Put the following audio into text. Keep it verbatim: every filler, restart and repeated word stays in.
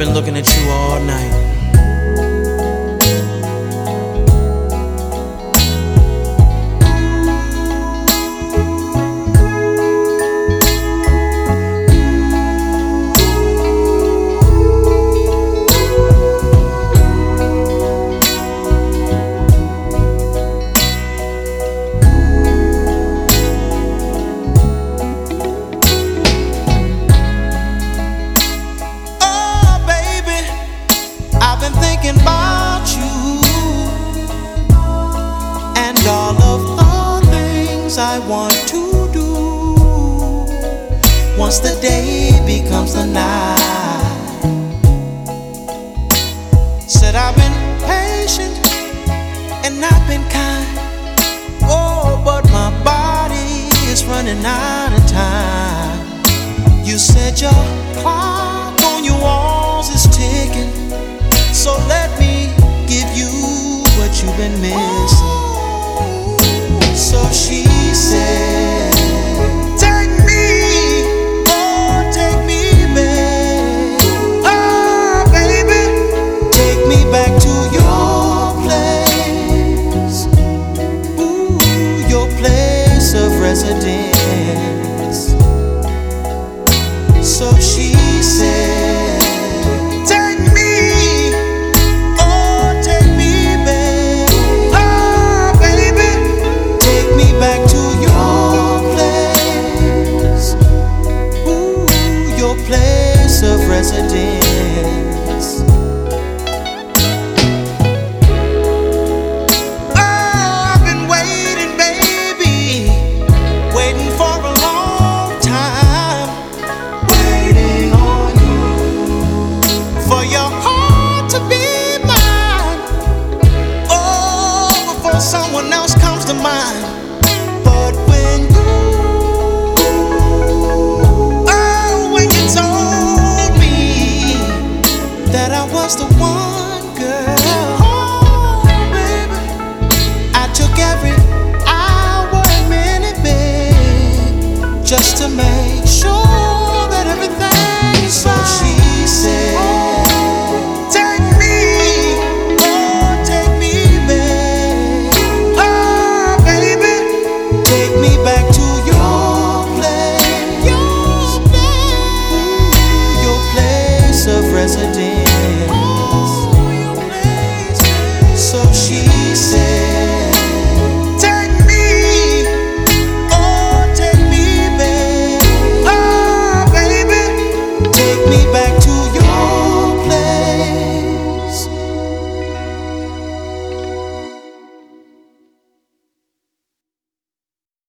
been looking at you all night. Thinking about you and all of the things I want to do once the day becomes the night. Said I've been patient and I've been kind. Oh, but my body is running out of time. You said your clock on your walls is ticking, so let me give you what you've been missing. So she said, take me, oh, take me back. Oh, baby, take me back to your place. Ooh, your place of residence. So she said, place of residence. Oh, I've been waiting, baby, waiting for a long time, waiting on you, for your heart to be mine. Oh, before someone else comes to mind. But when you told me that I was the one,